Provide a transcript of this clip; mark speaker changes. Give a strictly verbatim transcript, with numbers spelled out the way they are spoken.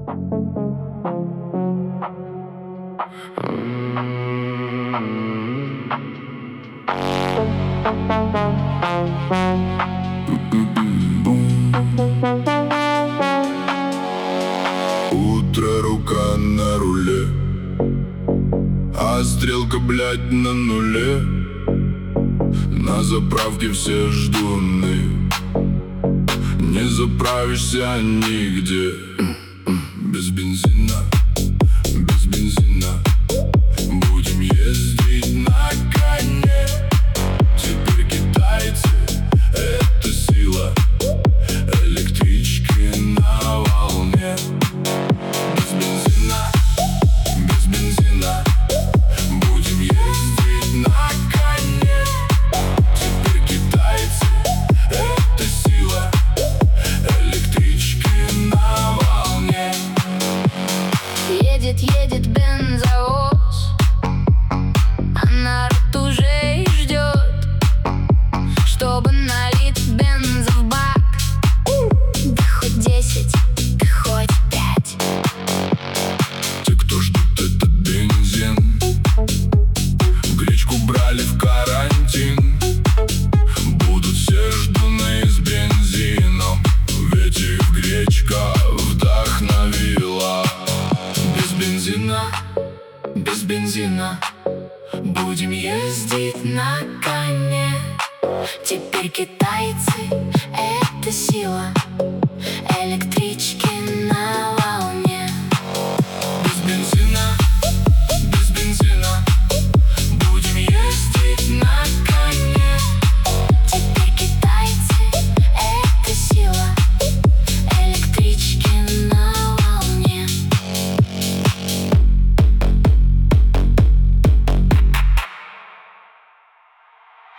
Speaker 1: Утро, рука на руле, а стрелка, блядь, на нуле. На заправке все ждуны, не заправишься нигде. Без бензина, без бензина будем ездить на коне. Теперь китайцы — это сила, электрички на волне. Без бензина, без бензина будем ездить на коне. Теперь китайцы — это сила, электрички на волне.
Speaker 2: Едет, едет бензовоз, а народ уже и ждет, чтобы налить бенза в бак. Да хоть десять, да хоть пять.
Speaker 1: Те, кто ждут этот бензин, гречку брали в карантин. Будут все ждуны с бензином, ведь их гречка вдохновила. Без бензина, без бензина будем ездить на коне. Теперь китайцы — это сила, электричество